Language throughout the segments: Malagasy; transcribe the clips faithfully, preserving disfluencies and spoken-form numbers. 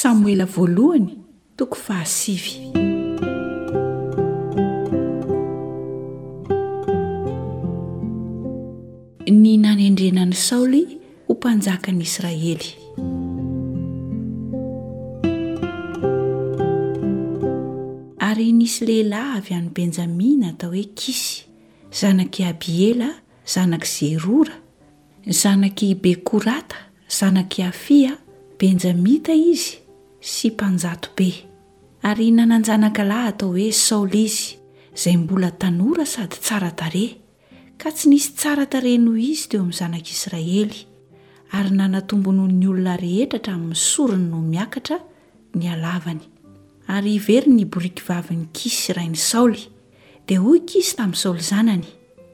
Samoela voalohany toko fahasivy. Ny nanendrenan'ny Saoly ho mpanjakan'i Israely. Ary nisy lehilahy avy any Benjamina atao hoe Kisy, zanaky Abiela, zanaky Zerora, zanaky Bekorata, zanaky Afia, Benjamita izy, sy mpanjato be. Ary nananjanaka lahy atao hoe Saoly izy, izay mbola tanora sady tsara tarehy, ka tsy nisy tsara tarehy noho izy teo amin'ny zanak'Israely, ary nanatombo noho ny olona rehetra hatramin'ny sorony no miakatra ny halavany. Ary ivery ny boriky vavin'ny Kisy rain'ny Saoly, dia hoy Kisy tamin'ny Saoly zanany: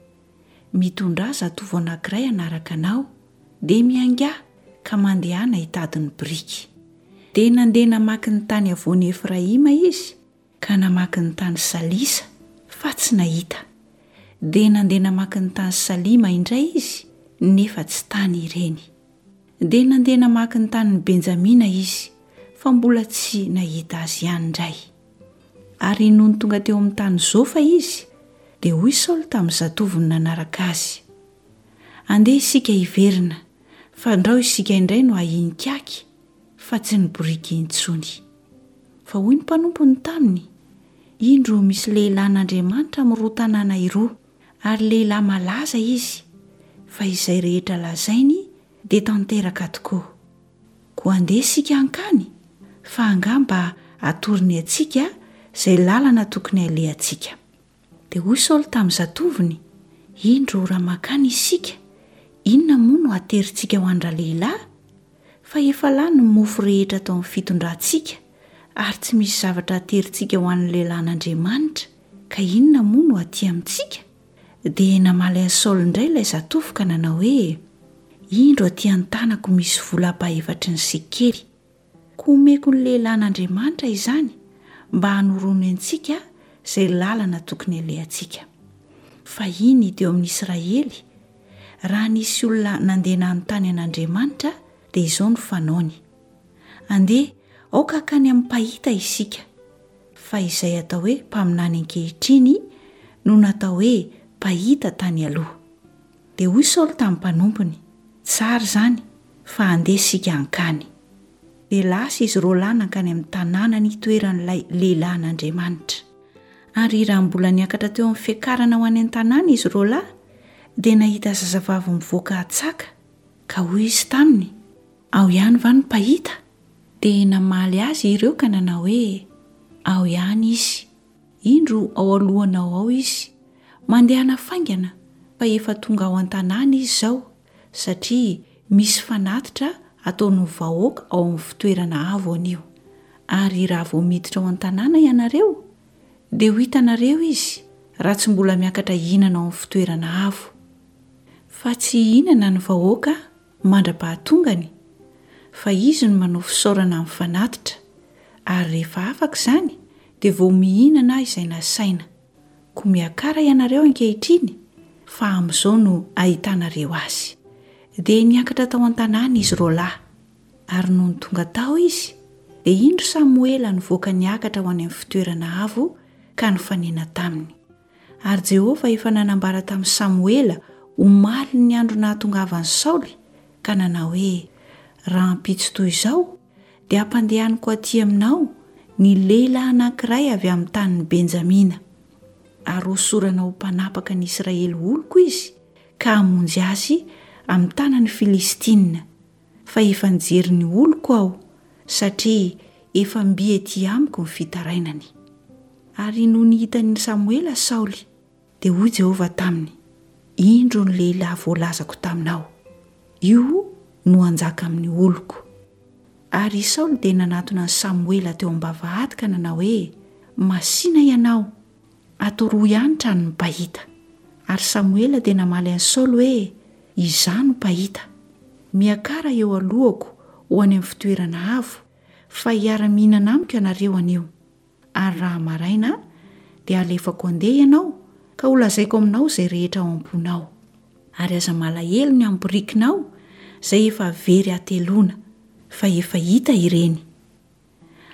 mitondra zatovo anankiray anaraka anao, dia miangà ka mandehana hitady ny boriky. Dia nandeha namaky ny tany avoan'i Efraima izy, ka namaky ny tany Salisa, fa tsy nahita. Dia nandeha namaky ny tany Salima indray izy, nefa tsy tany ireny. Dia nandeha namaky ny tany Benjamina izy, fa mbola tsy nahita azy ihany indray. Ary noho ny tonga teo amin'ny tany Zofa izy, dia hoy Saoly tamin'ny zatovony nanaraka azy: andeha isika hiverina, fa andao isika indray no hahinika-ky, fa tsy ny boriky intsony. Fa hoy ny mpanompony taminy: indro misy lehilahin'Andriamanitra amin'ny roa tanàna iroa, ary lehilahy malaza izy, fa izay rehetra lazainy dia tanteraka tokoa. Koa andeha isika hankany, fa angamba atorony antsika izay lalana tokony alehantsika. Dia hoy Saoly tamin'ny zatovony: indro raha makany isika, inona moa no aterintsika ho andra lehilahy? Fa efa lany ny mofo rehetra tao amin'ny fitondrantsika, ary tsy misy zavatra aterintsika ho an'ny lehilahin'Andriamanitra, ka inona moa no aty amintsika? Dia namaly an'i Saoly indray ilay zatovo ka nanao hoe: indro aty an-tanako misy vola efatry ny sekely, ko omeko ny lehilahin'Andriamanitra izany mba hanorony antsika izay lalana tokony alehantsika. Fa iny teo amin'ny Israely, raha nisy olona nandena ny tany an'Andriamanitra, dia izao no fanaony: andeha aoka kany amin'ny pahita isika. Fa izay atao hoe mpaminany ankehitriny no natao hoe pahita tany aloha. Dia hoy Saoly tamin'ny mpanompony: tsara izany, fa andeha isika hankany. Dia lasa izy roa lahy nankany amin'ny tanàna nitoeran'ilay lehilahin'Andriamanitra. Ary raha mbola niakatra teo amin'ny fiakarana ho any an-tanàna izy roa lahy, dia nahita zazavavy mivoaka hatsaka, ka hoy izy taminy: ao ihany va ny pahita? Dia namaly azy ireo ka nanao hoe: ao ihany izy, indro ao alohanao ao izy, mandeha nafaingana, fa efa tonga ao an-tanàna izy izao, satria misy fanatitra ataon'ny vahoaka ao amin'ny fitoerana avo anio. Ary raha vao miditra ao an-tanàna ianareo, dia ho hitanareo izy, raha tsy mbola miakatra hihinana ao amin'ny fitoerana avo. Fa tsy hihinana ny vahoaka mandra-pahatongany, fa izy no manao fisaorana amin'ny fanatitra, ary rehefa afaka izany dia vao mihinana izay nasaina. Ko miakara ianareo ankehitriny, fa amin'izao no ahitanareo azy. Dia niakatra tao an-tanàna izy roa lahy, ary noho ny tonga tao izy, dia indro Samoela nivoaka niakatra ho any amin'ny fitoerana avo ka nifanena taminy. Ary Jehovah efa nanambara tamin'i Samoela omaly ny andro nahatongavan'i Saoly, ka nanao hoe: raha ampitso toy izao, dia ampandehaniko aty aminao ny lehilahy anankiray avy amin'ny tanin'ny Benjamina. Ary hosorana ho mpanapaka ny Israely oloko izy, ka hamonjy azy amin'ny tanan'ny Filistina. Fa efa nijery ny oloko aho, satria efa mby ety amiko ny fitarainany. Ary noho nihitan'ny Samoela Saoly, dia hoy Jehovah taminy: indro ny lehilahy voalazako taminao, io no anjaka amin'ny oloko. Ary Saoly dia nanatona ny Samoela teo am-bavahady ka nanao hoe: masina ianao, atao ihany trano ny pahita. Ary Samoela dia namaly an'i Saoly hoe: izaho no pahita, miakara eo alohako ho any amin'ny fitoerana avo, fa hiara-mihinana amiko ianareo anio. Ary raha maraina dia alefako andeha ianao, ka ho lazaiko aminao izay rehetra ao am-ponao. Ary aza malahelo ny amborikinao izay efa very atelona, fa efa hita ireny.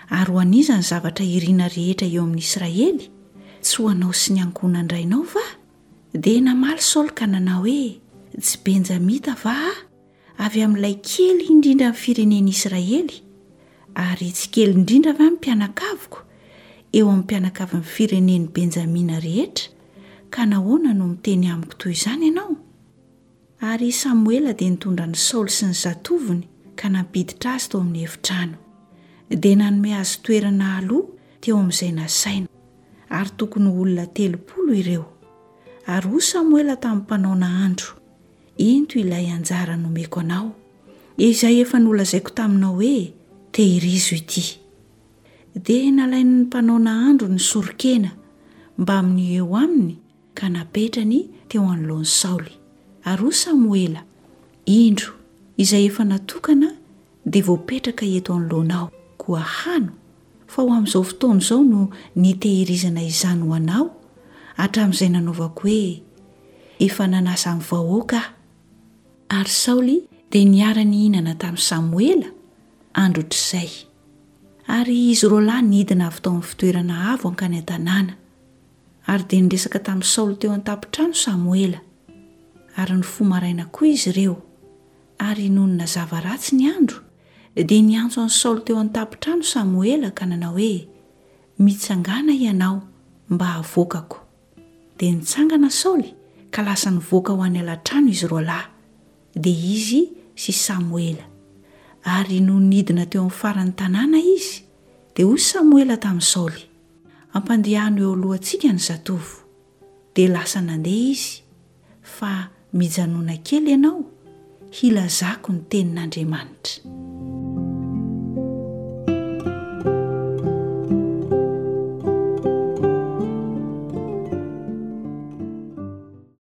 ary ho an'izany zavatra irina rehetra eo amin'ny Israely tsy ho anao sy ny ankohonandrainao va? Dia namaly Saoly ka nanao hoe tsy Benjamita va avy amin'ilay kely indrindra amin'ny firenen'i Israely, ary tsy kely indrindra va ny mpianakaviko eo amin'ny mpianakavin'ny firenen'i Benjamina rehetra, ka nahoana no miteny amiko toy izany ianao? Ary Samuela dia nitondra ny Saoly sy ny zatoviny ka nampiditra azy tao amin'ny efitrano, dia nanome azy toerana aloha teo amin'izay nasaina, ary tokony olona telopolo ireo. Ary ho Samuela tamin'ny mpanao nahandro, into ilay anjara nomeko anao, izay efa nolazaiko taminao hoe tehirizo ity. Dia nalainy ny mpanao nahandro ny sorokena mba amin'ny eo aminy ka napetrany teo anoloan'i Saoly. Ary ho Samuela, indro izay efa natokana dia voapetraka eto anoloanao koa hano, fa ho amin'izao fotoana izao no nitehirizana izany ho anao, hatramin'izay nanaovako hoe efa nanasa ny vahoaka. Ary Saoly dia niara nihinana tamin'i Samuela andro ohatr'izay. Ary izy roa lahy nidina avy tao amin'ny fitoerana avo ankany an-tanàna, ary dia niresaka tamin'i Saoly teo an-tampon-trano Samuela, ary ny fomaraina koa izy ireo. Ary noho ny nazava ratsy ny andro, dia niantso an'i Saoly teo an-tampon-trano Samuela ka nanao hoe mitsangana ianao mba havoakako. Dia nitsangana Saoly ka lasa nivoaka ho any ala-trano izy roa lahy, dia izy sy Samuela. Ary no nidina teo amin'ny faran'ny tanàna izy, dia hoy Samuela tamin'i Saoly, ampandehano eo alohantsika ny zatovo. Dia lasa nandeha izy, fa mijanona kely ianao hilazako ny tenin'Andriamanitra.